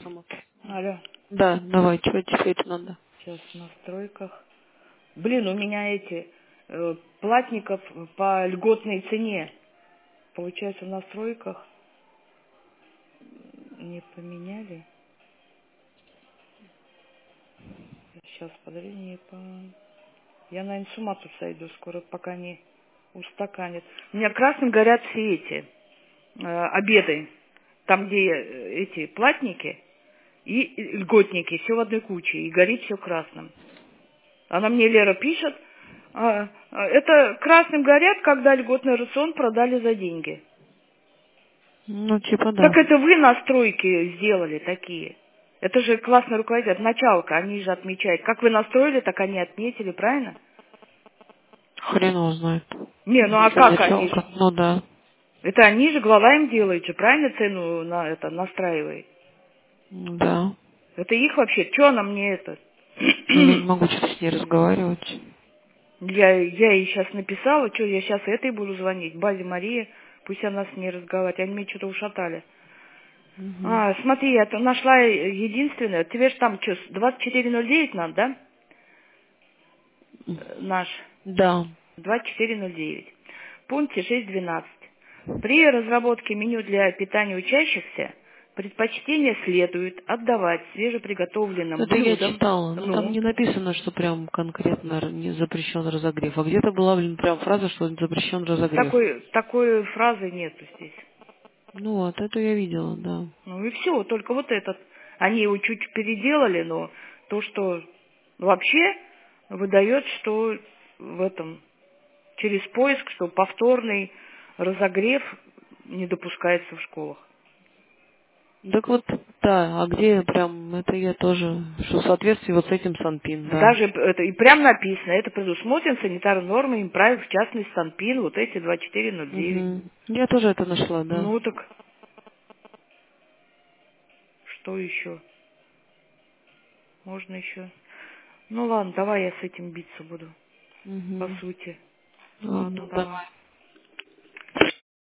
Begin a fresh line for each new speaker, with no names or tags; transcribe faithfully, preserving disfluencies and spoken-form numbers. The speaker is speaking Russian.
Сама.
Алло.
Да, давай, что теперь надо?
Сейчас в настройках. Блин, у меня эти э, платников по льготной цене. Получается, в настройках не поменяли. Сейчас, подожди, не по... Я, наверное, с ума тут сойду скоро, пока не устаканит. У меня красным горят все эти э, обеды. Там, где э, эти платники и и льготники, все в одной куче. И горит все красным. Она мне, Лера, пишет, а, а, это красным горят, когда льготный рацион продали за деньги.
Ну, типа
Так
да.
это вы настройки сделали такие. Это же классный руководитель, началка, они же отмечают. Как вы настроили, так они отметили, правильно?
Хрен его знает.
Не, ну а
Если
как они же?
началка, ну да.
Это они же, глава им делает же, правильно цену на это настраивает?
Да.
Это их вообще, что она мне это?
Ну, я не могу что-то с ней разговаривать.
Я, я ей сейчас написала, что я сейчас этой буду звонить, базе Марии, пусть она с ней разговаривает, они меня что-то ушатали.
Угу.
А, смотри, я тут нашла единственное, тебе же там что, двадцать четыре ноль девять надо, да? Э, Наш,
Да.
двадцать четыре ноль девять. В пункте шесть двенадцать. При разработке меню для питания учащихся предпочтение следует отдавать свежеприготовленным
Это я
блюдам.
читала, но там
Ну,
не написано, что прям конкретно р- не запрещен разогрев. А где-то была, блин, прям фраза, что запрещен разогрев.
такой, такой фразы нету здесь.
Ну вот, это я видела, да.
Ну и все, только вот этот. Они его чуть переделали, но то, что вообще выдает, что в этом, через поиск, что повторный разогрев не допускается в школах.
Так вот, да, а где прям, это я тоже, что в соответствии вот с этим Санпин, да.
Даже это и прям написано, это предусмотрен санитарной нормой и правил, в частности, Санпин, вот эти двадцать четыре ноль девять.
Угу. Я тоже это нашла, да.
Ну так, что еще? Можно еще? Ну ладно, давай я с этим биться буду, по
Угу.
сути.
Ладно,
Ладно, давай.
давай.